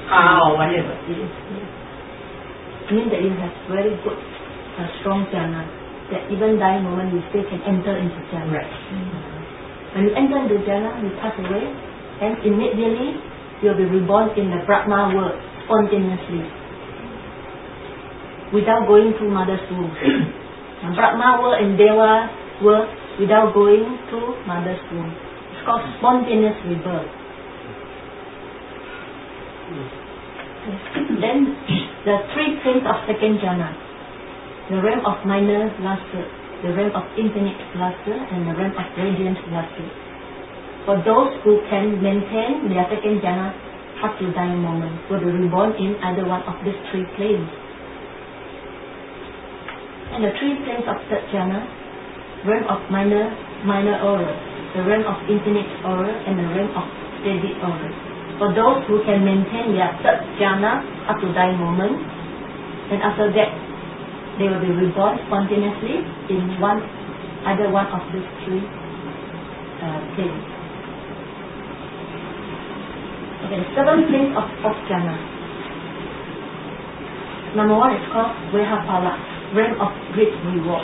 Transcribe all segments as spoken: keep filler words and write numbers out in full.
car or whatever. Yes, yes. Means that you have very good, uh, strong jhana. That even dying moment you still can enter into jhana. Right. Mm-hmm. When you enter into jhana, you pass away, and immediately you will be reborn in the Brahma world spontaneously, without going through mother's womb. Brahma world and Deva world without going through mother's womb. It's called spontaneous rebirth. Then the three planes of second jhana, the realm of minor luster, the realm of infinite luster, and the realm of radiant luster. For those who can maintain their second jhana up to dying moment, will be reborn in either one of these three planes. And the three planes of third jhana, realm of minor minor aura, the realm of infinite aura, and the realm of steady aura. For those who can maintain their third jhana up to dying moment, and after that they will be reborn spontaneously in one either one of these three uh, planes. Okay, seven planes of fourth jhana. Number one is called Vehapala, realm of great reward.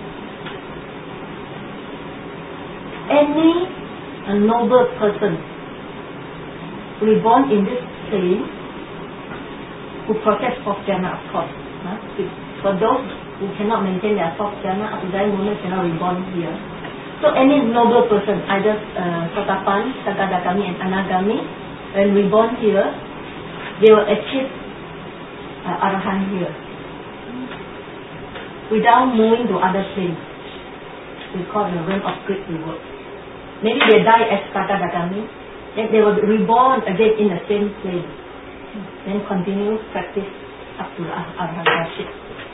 Any a noble person reborn in this plane who protects fourth jhana, of course. Huh? For those who cannot maintain their fourth jhana up to dying moment cannot reborn here. So any noble person, either uh, Sotapan, Sakadagami, and Anagami, when reborn here, they will achieve uh, Arahant here without moving to other planes. We call the realm of great reward. Maybe they die as Sakadagami, then they will be reborn again in the same plane. Then continue practice up to the Arahantship.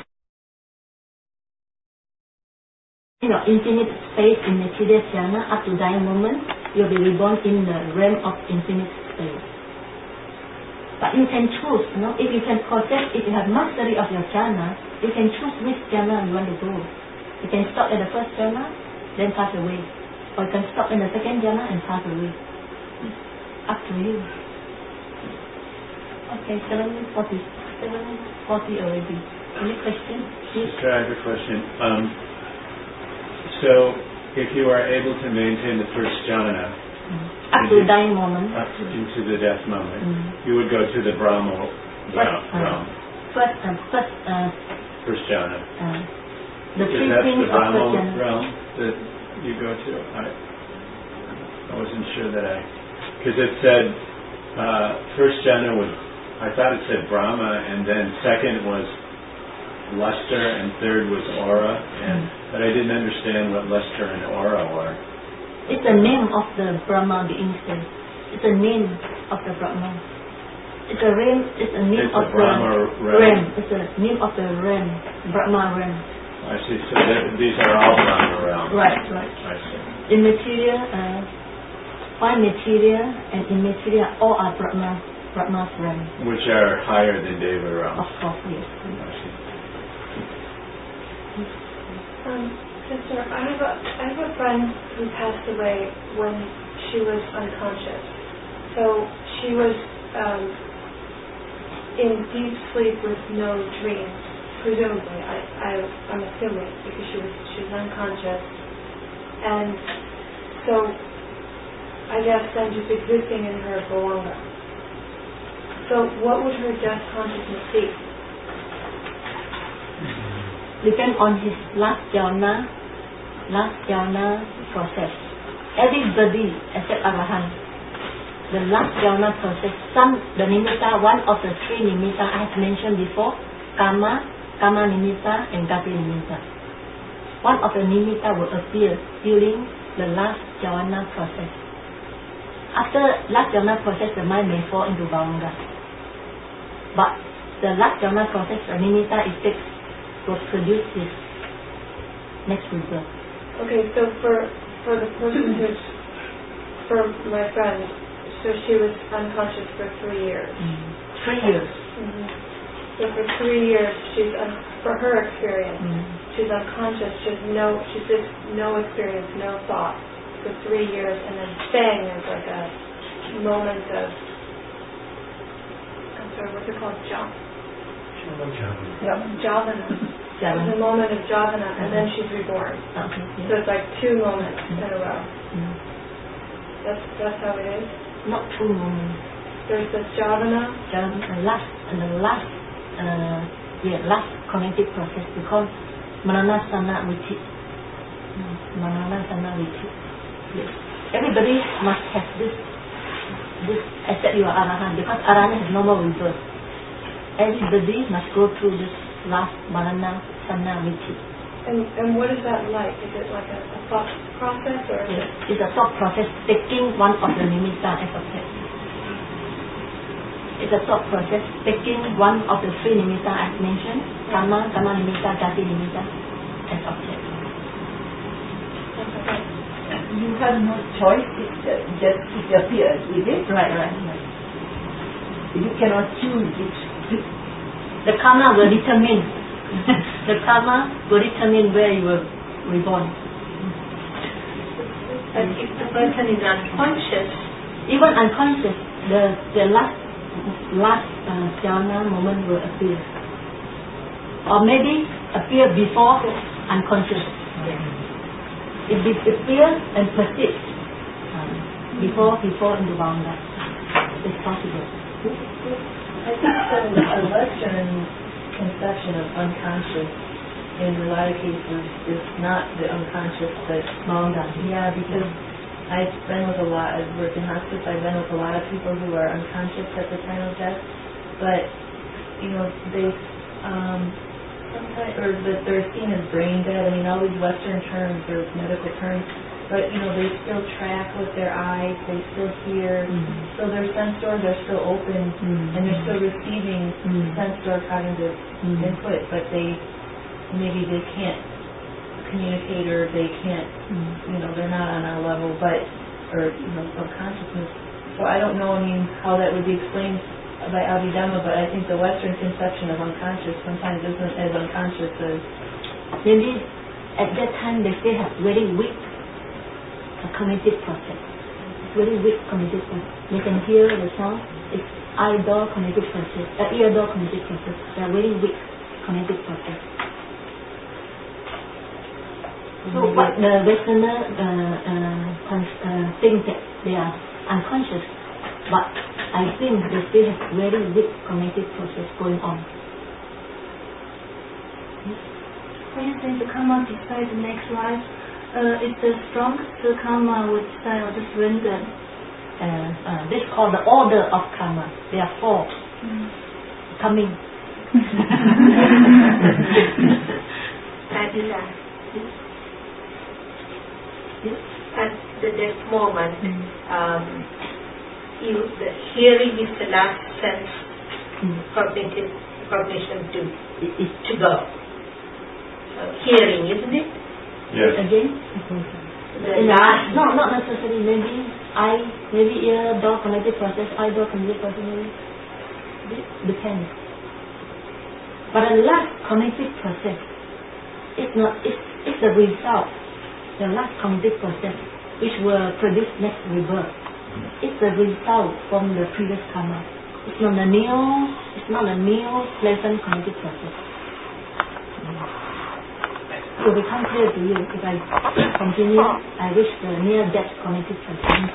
In your infinite space in material jhana up to dying moment, you will be reborn in the realm of infinite space. But you can choose, you know, if you can possess, if you have mastery of your jhana, you can choose which jhana you want to go. You can stop at the first jhana, then pass away. Or you can stop in the second jhana and pass away. Up to you. Okay, seven forty. seven forty already. Any questions? Yes? Sister, I have a question. Um, so, if you are able to maintain the first jhana, mm. up to the dying moment, up into the death moment, mm. you would go to the Brahma realm. Uh, first, uh, first, uh, first jhana. Uh, the Is three that things the Brahma of the realm that you go to? I, I wasn't sure that I, because it said uh, first jhana was, I thought it said Brahma, and then second was luster, and third was aura, and mm. but I didn't understand what luster and aura were. It's the name of the Brahma, the instant. It's the name of the Brahma. It's a realm. It's a name it's of the Brahma the realm. realm. It's the name of the realm, Brahma realm. I see. So that, these are all Brahma realms. Right, right. I see. In material, uh, fine material and immaterial, all are Brahma, Brahma's realm. Which are higher than Deva realms. Of course, yes. I see. Um, Sister, I have a I have a friend who passed away when she was unconscious. So she was um, in deep sleep with no dreams, presumably. I, I I'm assuming because she was she was unconscious, and so I guess then just existing in her Bhavanga. So what would her death consciousness be? Depend on his last jhana, last jhana process. Everybody except Arahant, the last jhana process, some, the nimitta, one of the three nimitta I have mentioned before, Kama, Kama nimitta and Gati nimitta. One of the nimitta will appear during the last jhana process. After last jhana process, the mind may fall into Bhavanga. But the last jhana process, the nimitta is fixed, will produce this next rebirth. Okay, so for for the person who's, for my friend, so she was unconscious for three years. Mm. Three years. Mm-hmm. So for three years, she's un- for her experience, mm. she's unconscious. She has no, she just no experience, no thought for three years, and then bang, there's like a moment of or what's it called? Jhana. Yep. Javana. Javana. There's a moment of Javana, and then she's reborn. Okay. Yeah. So it's like two moments Mm. in a row. Mm. That's that's how it is. Not two moments. There's the Javana. Just the last and the last uh, yeah last cognitive process because Mananasana retreat. Mm. Mananasana retreat. Yes. Everybody must have this this except you are Arahant because Arahant has no more rebirth. Everybody must go through this last Mananasana retreat. And and what is that like? Is it like a, a thought process or is Yes. it? It's a thought process taking one of the nimitta as object. It's a thought process taking one of the three nimitta as mentioned, karma, karma nimitta, jati nimitta as object. Okay. You have no choice, it uh, just it appears, is it? Right, right, right. You cannot choose it. The karma will determine the karma will determine where you were reborn. But if the person is unconscious, Even unconscious, the the last last uh, jhana moment will appear, or maybe appear before unconscious. It will appear and persist um, before before in the Vanga. It's possible. I think the a Western conception of unconscious in a lot of cases is not the unconscious but Vanga. yeah, because I've been with a lot, I've worked in hospice, I've been with a lot of people who are unconscious at the time of death, but, you know, they, um, sometimes, or that they're seen as brain dead. I mean, all these Western terms or medical terms, but, you know, they still track with their eyes, they still hear, Mm. so their sense doors are still open, Mm. and they're still receiving Mm. sense door cognitive Mm. input, but they, maybe they can't communicate or they can't, Mm. you know, they're not on our level, but, or, you know, of consciousness. So I don't know, I mean, how that would be explained by Abhidhamma, but I think the Western conception of unconscious sometimes isn't as unconscious as... Maybe at that time they still have very weak uh, cognitive process. Very weak cognitive process. They can hear the sound. It's eye door cognitive process, uh, ear door cognitive process. They are very weak cognitive process. So what the Westerner uh, uh, cons- uh, think that they are unconscious, but I think they still have very weak cognitive process going on. For instance, the karma decide the next life. Uh, if the strongest karma would decide or just random. Uh, uh, this is called the order of karma. There are four Mm. coming. that is a, at the death moment, Mm. um, you, the hearing is the last sense Mm. cognitive cognition to It is to go. Uh, hearing, isn't it? Yes. again. The In the last. no, not necessarily. Maybe eye, maybe ear, door cognitive process, eye door cognitive process. Maybe. It depends. But the last cognitive process is not. It's, it's the result. The last cognitive process, which will produce next rebirth, it's the result from the previous karma. It's not a new. It's not a new pleasant cognitive process. It will become clear to you if I continue. I wish the near-death cognitive process.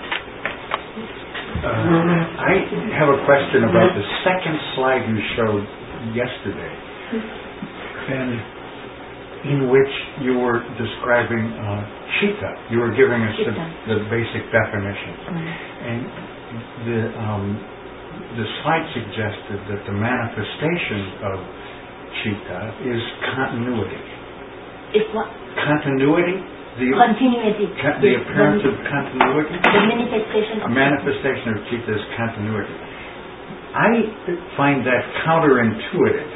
Uh, I have a question about the second slide you showed yesterday, and in which you were describing uh, chitta. You were giving us the, the basic definition, Mm. and the um, the slide suggested that the manifestation of chitta is continuity. It's what? Continuity, the Continuity. ca- the appearance of continuity. The manifestation A of manifestation of chitta is continuity. I find that counterintuitive.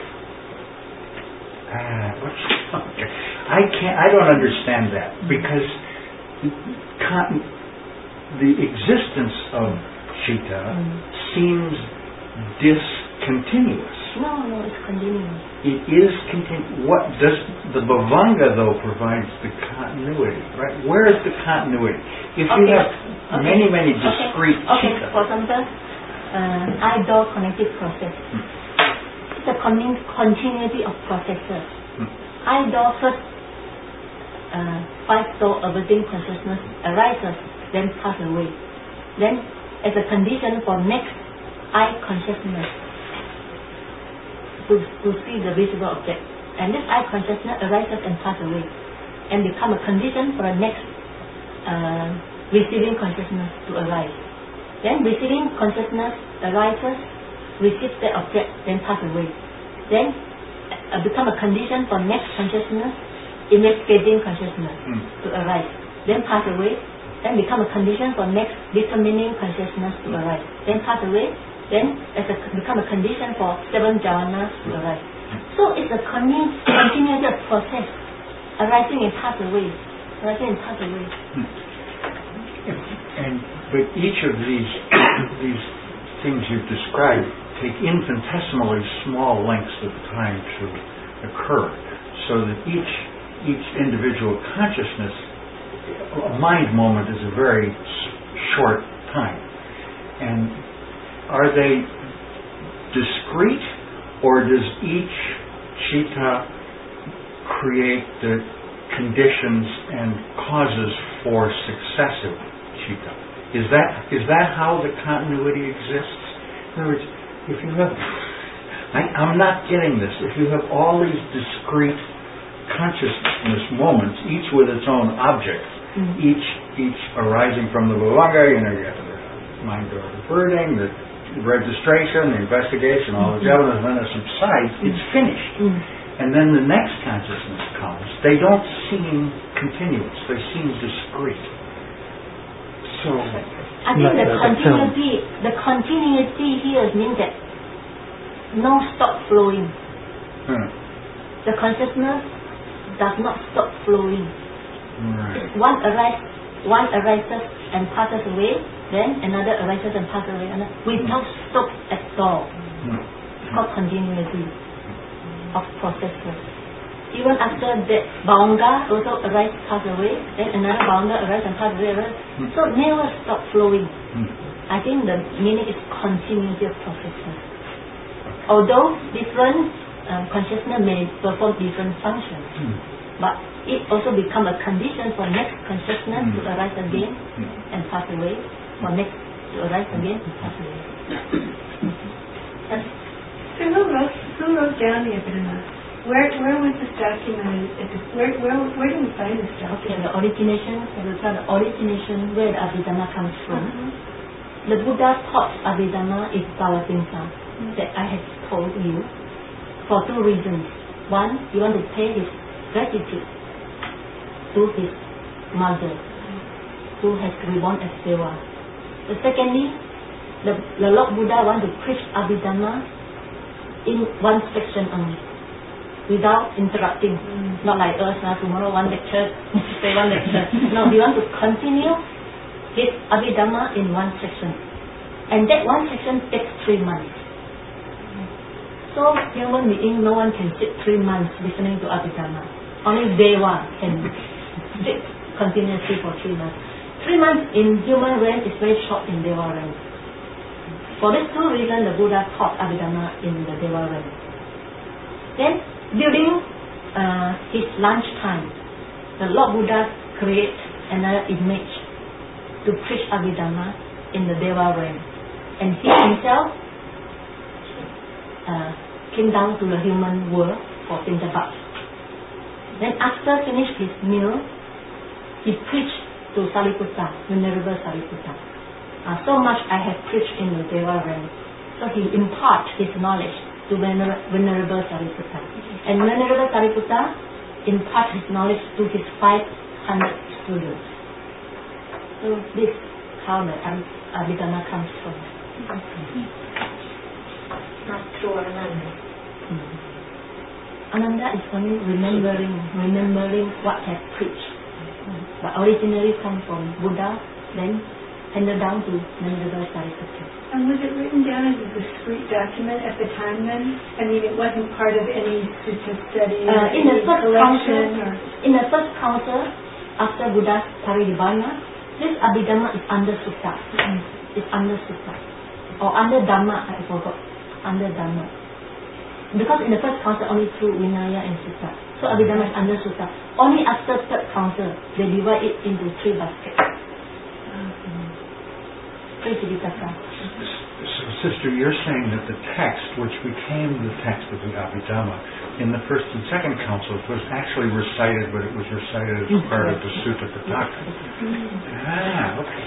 Ah, what's, okay. I can't. I don't understand that because con, the existence of chitta Mm. seems discontinuous. No, no, it's continuous. It is continu- What does the Bhavanga though provides the continuity, right? Where is the continuity? If you Okay. have Okay. many, many Okay. discrete Okay. chitta, For example, uh, I-door connected process. It's a con- continuity of processes. I-door first, uh, five-door abiding consciousness arises, then pass away. Then, as a condition for next I consciousness to, to see the visible object. And this I consciousness arises and pass away, and become a condition for the next uh, receiving consciousness to arise. Then receiving consciousness arises, receives the object, then pass away. Then uh, become a condition for next consciousness, investigating consciousness mm. to arise, then pass away. Then become a condition for next determining consciousness to arise, then pass away. Then as a, become a condition for seven jhanas to arise. So it's a continu- continuity of process, arising and pass away, arising and pass away. And but each of these these things you've described take infinitesimally small lengths of time to occur, so that each each individual consciousness, a mind moment, is a very short time. And are they discrete, or does each citta create the conditions and causes for successive citta? Is that is that how the continuity exists? In other words, if you have, I, I'm not getting this. If you have all these discrete consciousness moments, each with its own object, mm-hmm. each each arising from the Bhavanga, you know, you have the mind door diverting, the registration, the investigation, all the evidence, and then it subsides, it's finished. Mm. And then the next consciousness comes. They don't seem continuous, they seem discrete. So I think the continuity the continuity here means that no stop flowing. Hmm. The consciousness does not stop flowing. Right. One arises one arises and passes away, then another arises and passes away, and without stop at all. Mm. It's called continuity of processes. Even after that, Bhavanga also arises, pass away, then another Bhavanga arises and passes away. Mm. So never stop flowing. Mm. I think the meaning is continuity of processes. Although different um, consciousness may perform different functions, mm. but it also becomes a condition for next consciousness mm. to arise again mm. and pass away, for next to arise again and pass away. So who wrote, who wrote down the Abhidhamma? Where where was this documented? Where where where do we find this document? Okay, the origination, the origination where the Abhidhamma comes from. Mm-hmm. The Buddha taught Abhidhamma is Bhavapinsa, mm-hmm. that I have told you, for two reasons. One, you want to pay his gratitude to his mother, who has reborn as Deva. The secondly, the, the Lord Buddha want to preach Abhidhamma in one section only, without interrupting. Mm. Not like us now, tomorrow one lecture, say one lecture. No, we want to continue his Abhidhamma in one section. And that one section takes three months. So human being, no one can sit three months listening to Abhidhamma. Only Deva can sit continuously for three months. Three months in human realm is very short in Deva realm. For these two reasons, the Buddha taught Abhidhamma in the Deva realm. Then, during uh, his lunchtime, the Lord Buddha created another image to preach Abhidhamma in the Deva realm. And he himself uh, came down to the human world for Pintabat. Then after finished his meal, he preached to Sariputta, Venerable Sariputta. Uh, so much I have preached in the Deva realm. So he imparted his knowledge to Vener- Venerable Sariputta. And Venerable Sariputta imparted his knowledge to his five hundred students. So this is how the Abhidhamma comes from. Not through Ananda. Mm. Ananda is only remembering, remembering what I have preached. Mm. But originally come from Buddha, then handed down to Venerable Sariputta. And was it written down as a discrete document at the time then? I mean, it wasn't part of any sutta study uh, in the first council, or... In the first council, after Buddha's Parinibbana, this Abhidhamma is under sutta. Mm-hmm. It's under sutta. or under Dhamma, I forgot, under Dhamma. Because in the first council only two, Vinaya and Sutta. So Abhidhamma is under Sutta. Only after third council, they divide it into three baskets. Three Tipitaka. So, sister, you're saying that the text, which became the text of the Abhidhamma, in the first and second councils was actually recited, but it was recited as part of the Sutta Pitaka. Ah, okay.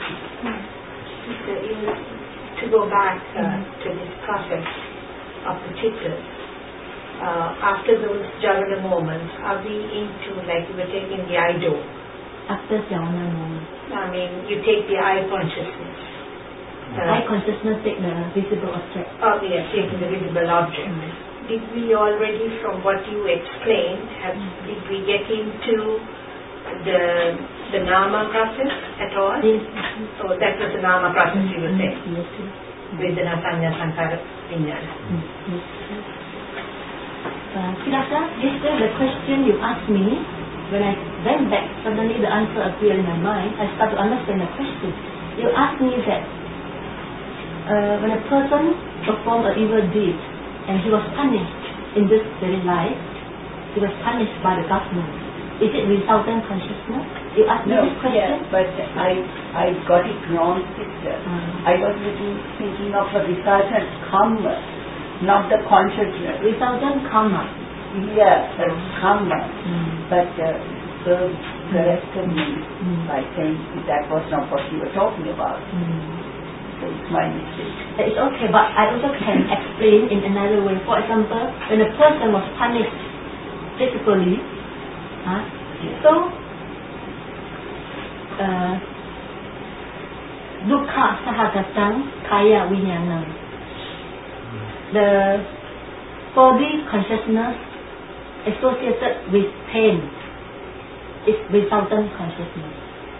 To go back uh, to this process of the chittas, uh, after those Javana moments, are we into, like we were taking the eye door? After Javana moment. I mean, you take the eye consciousness. Uh, eye consciousness take the visible object. Oh, yeah, taking the visible object. Mm-hmm. Did we already, from what you explained, have, did we get into the the nama process at all? Yes. So that was the nama process you were saying? Yes. Vedana, Sanya, Sankara, Vijnana. Yes. Uh, Kirasa, yesterday the question you asked me, when I went back, suddenly the answer appeared in my mind. I started to understand the question. You asked me that uh, when a person performed an evil deed, and he was punished in this very life, he was punished by the government. Is it resultant consciousness? You asked me no, this question? Yeah, but I I got it wrong, sister. Mm. I was thinking, thinking of a resultant karma, not the consciousness. Resultant karma. Yeah, the karma. Mm. But uh, so corrected me mm. by saying that was not what you were talking about. Mm. It's my mistake. It's okay, but I also can explain in another way. For example, when a person was punished physically, huh, so uh, dukkha sahagatang kaya vijnana, the body consciousness associated with pain is resultant consciousness.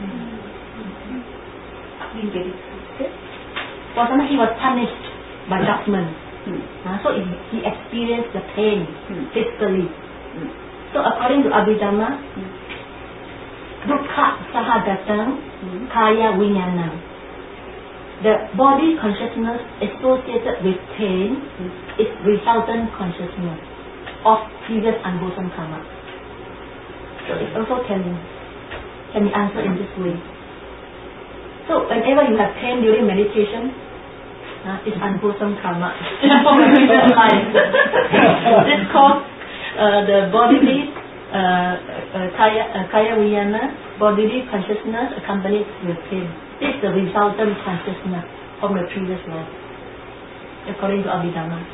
You get it? For example, he was punished by government. Hmm. Uh, so he, he experienced the pain hmm. physically. Hmm. So according to Abhidhamma, hmm. dukkha sahagatang hmm. kaya vijnana, the body consciousness associated with pain hmm. is resultant consciousness of previous unwholesome karma. So it also can, can be answered in this way. So whenever you have pain during meditation, uh, it's unwholesome karma from the previous life. It's called uh, the bodily uh, uh, kaya, uh, kaya vijnana, bodily consciousness accompanied with pain. This is the resultant consciousness from the previous life, according to Abhidhamma.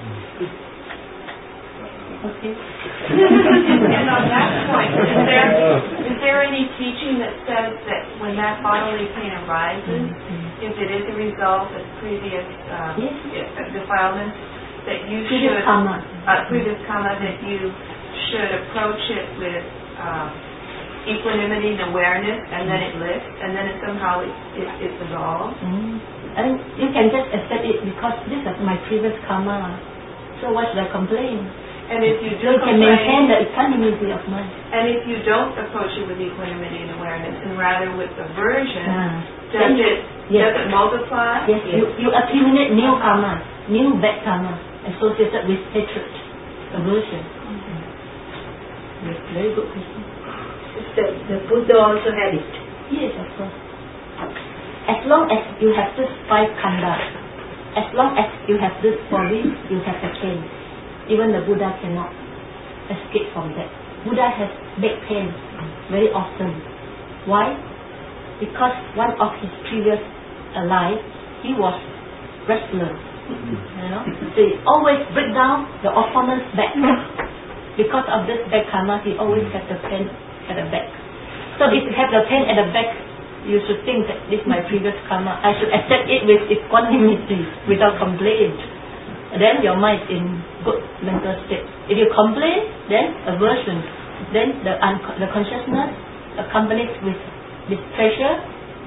Okay. And on that point, is there is there any teaching that says that when that bodily pain arises, mm-hmm. if it is a result of previous um, yes. defilements, that you previous should karma. Uh, previous karma that you should approach it with um, equanimity and awareness, and then it lifts, and then it somehow it it, it dissolves. Mm. I mean, you can just accept it because this is my previous karma. So why should I complain? And if you do so you can maintain the equanimity of mind. And if you don't approach it with equanimity and awareness, and rather with aversion, ah. does it yes. does it multiply? Yes, yes. You, you accumulate new karma, new bad karma associated with hatred, aversion. Mm-hmm. Yes, very good question. The, the Buddha also had it. Yes, of course. As long as you have this five khandha, as long as you have this body, you have the pain. Even the Buddha cannot escape from that. Buddha has back pain very often. Why? Because one of his previous life, he was wrestler. You know, they always break down the opponent's back. Because of this back karma, he always has the pain at the back. So if you have the pain at the back, you should think that this is my previous karma. I should accept it with equanimity, without complaint. Then your mind is in good mental state. If you complain, then aversion. Then the un- the consciousness accompanied with with pressure,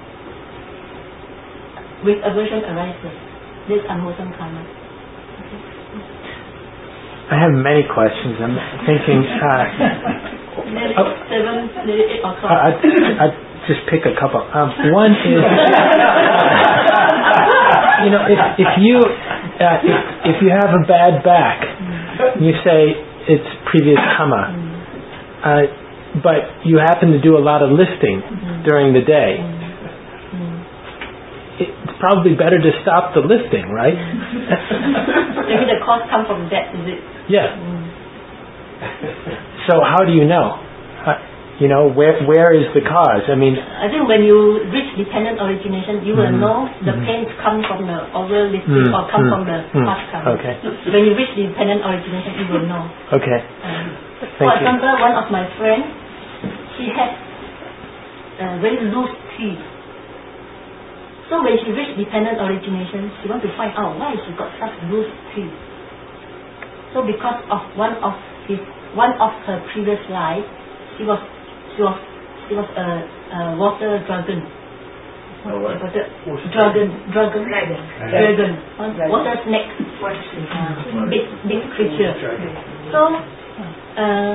with aversion arises. This unwholesome karma. Okay. I have many questions. I'm thinking. Uh, nearly uh, seven, nearly eight o'clock. I, I just pick a couple. Um, one is. you know, if, if you uh, if, if you have a bad back, you say it's previous karma, uh, but you happen to do a lot of lifting during the day. It's probably better to stop the lifting, right? Maybe the cause come from that, is it? Yeah. So how do you know? Uh, you know, where where is the cause? I mean, I think when you reach dependent origination, you will mm-hmm. know the mm-hmm. pains come from the oral lifting mm-hmm. or come mm-hmm. from the mm-hmm. past karma. Okay. When you reach dependent origination, you will know. Okay. Um, Thank for you. example, one of my friends, she had uh, very loose teeth. So when she reached dependent origination, she want to find out why she got such loose teeth. So because of one of his one of her previous life, she was she was she was a, a water dragon. Oh, what? Water, dragon, dragon, dragon, dragon, dragon. Water snake, Water snake. Uh, big big creature. So, uh,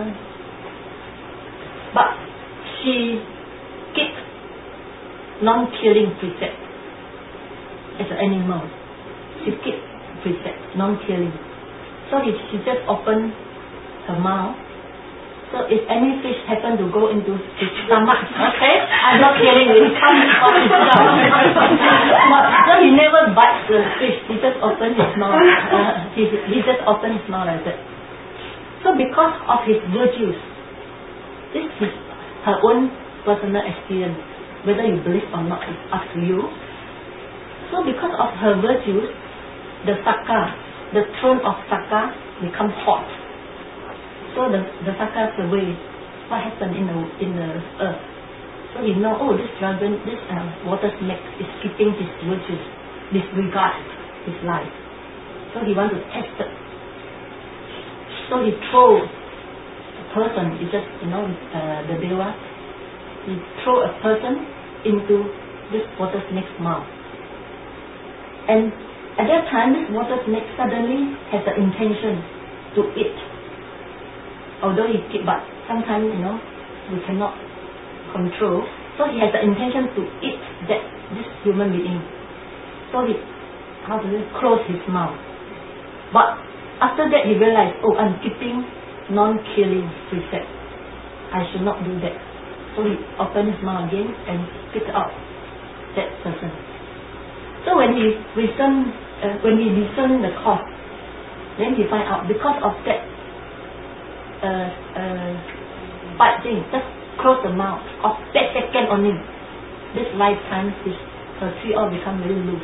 but she kept non-killing precept as an animal. She kept precept non-killing. So he, she just opened her mouth. So if any fish happen to go into his stomach, okay, I'm not killing it, it comes from his stomach. So he never bites the fish, he just opens his mouth. Uh, he, he just opens his mouth like that. So because of his virtues, this is her own personal experience. Whether you believe or not is up to you. So because of her virtues, the Saka, the throne of Saka becomes hot. So the, the Saka survey what happened in the in the earth. So he know, oh, this dragon, this uh, water snake is keeping his virtues, disregard his life. So he want to test it. So he throw a person, he just, you know, uh, the Deva, he throw a person into this water snake's mouth. And at that time, this water snake suddenly has the intention to eat. Although he keep, but sometimes, you know, we cannot control. So he has the intention to eat that this human being. So he, how do you close his mouth? But after that he realized, oh, I'm keeping non-killing precept. I should not do that. So he opened his mouth again and spit out that person. So when he reasoned, uh, when he discerned the cause, then he find out because of that uh, uh, bite thing, just close the mouth of that second only. This lifetime, his her tree all become very loose.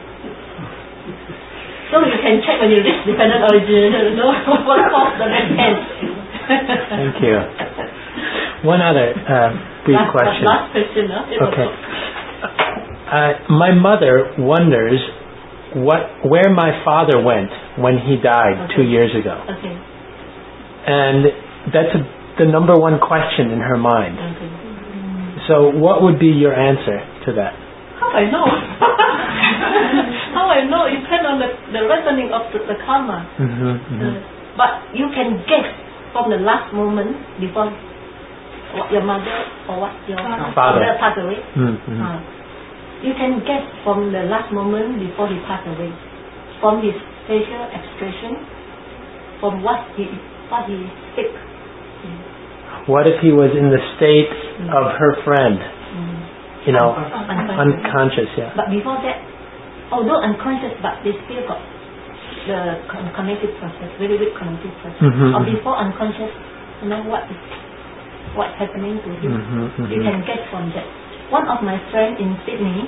So you can check when you reach dependent origination, you know what caused the next end. Thank you. One other uh, brief last, question. Last question, no? Okay. Uh, my mother wonders what where my father went when he died okay. two years ago. Okay. And that's a, the number one question in her mind. Okay. So what would be your answer to that? How I know? How I know? It depends on the, the reasoning of the, the karma. Mm-hmm, mm-hmm. Uh, but you can guess from the last moment before what your mother or what your father, father passed away. Mm-hmm. Uh, you can guess from the last moment before he passed away, from his facial expression, from what he what he speaks. What if he was in the state mm. of her friend? Mm. You know, unconscious. unconscious, yeah. But before that, although unconscious, but they still got the con- cognitive process, very weak cognitive process. Mm-hmm. Or before unconscious, you know what is what's happening to him. Mm-hmm, mm-hmm. You can get from that. One of my friends in Sydney,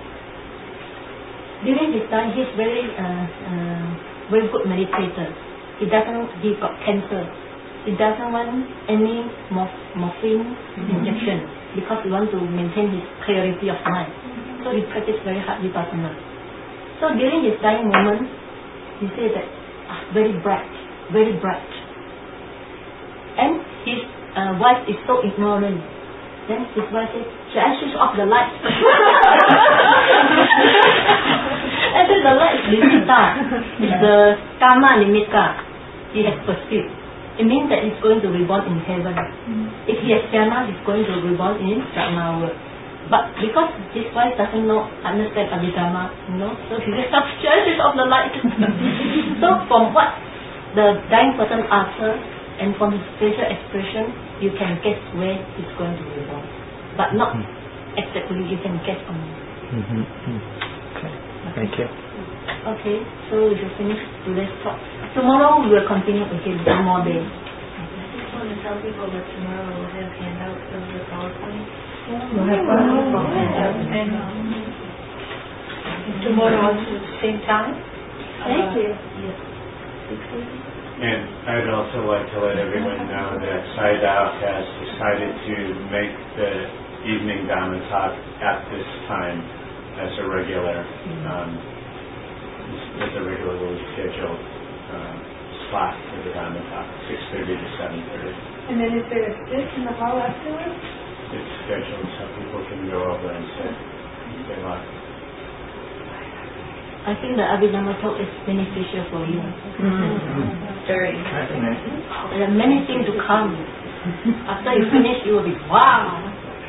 during his time, he's very uh, uh, very good meditator. He doesn't, he got cancer. He doesn't want any morph- morphine mm-hmm. injection because he wants to maintain his clarity of mind. Mm-hmm. So he practiced very hard vipassana. So during his dying moment, he said that ah, very bright, very bright. And his uh, wife is so ignorant. Then his wife said, should I switch off the light? I said the light is nimitta. It's the karma nimitta he has pursued. It means that he's going to reborn in heaven. Mm. If he has jhana, he's going to reborn in Dharma world. But because his wife doesn't know, understand Abhidhamma, you know, so he have chances of the light. So from what the dying person answer and from his facial expression, you can guess where he's going to be born. But not mm. exactly, you can guess on it. Mm-hmm. Mm. Okay, thank you. Okay, so we should finish today's talk. Tomorrow we will continue again, one more day. I just want to tell people that tomorrow we'll have handouts of the PowerPoint. We'll have PowerPoint handouts. And tomorrow also at the same time? Thank uh, you. Yes. six thirty? And I'd also like to let everyone know that Saidao has decided to make the evening Dhamma talk at this time as a regular, um, as a regularly scheduled uh, slot for the Dhamma talk, six thirty to seven thirty. And then is there a sit in the hall afterwards? It's scheduled so people can go over and sit if they like. I think the Abhidhamma talk is beneficial for you. Mm-hmm. Very fascinating. There are many things to come. After you finish, you will be wow.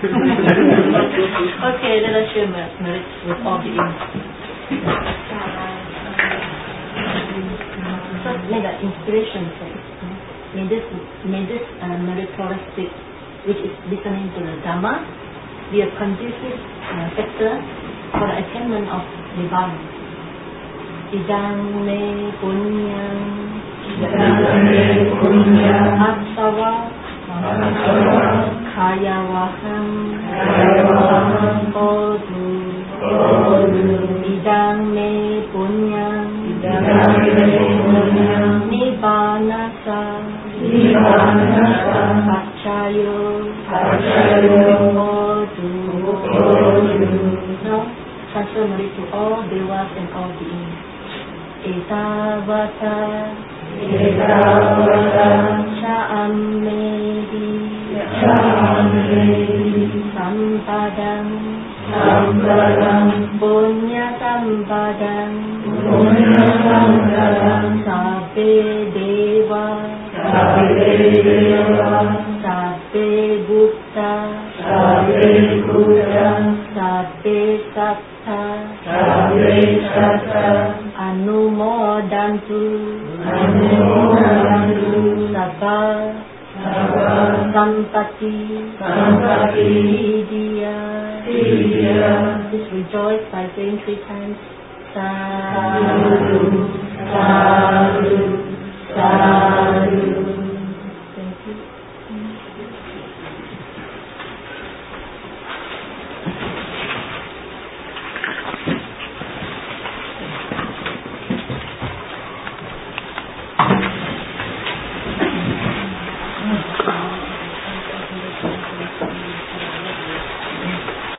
Okay, let us share merit with all the beings. First, may the inspiration first. May this, may this uh, meritorious state, which is listening to the Dhamma, be a conducive uh, factor for the attainment of Nibbana. Idang me punyam Atsava Kaya Waham Odu Idang me punyam Nibbanasa Pachayo Odu. Now transfer it to all devas and all beings. Etavata Etavata Sha'ammehi Sha'ammehi Sampadam Sampadam Punya Sampadam Punya Sampadam Sabbe Deva Sabbe Deva Sabbe Gupta Sabbe Gupta Sabbe Sattha Sabbe Sattha Anumodantu Anumodantu Sabba Sabba Sampati Sampati Siddhya Siddhya. Just rejoice by saying three times Sadhu Sadhu.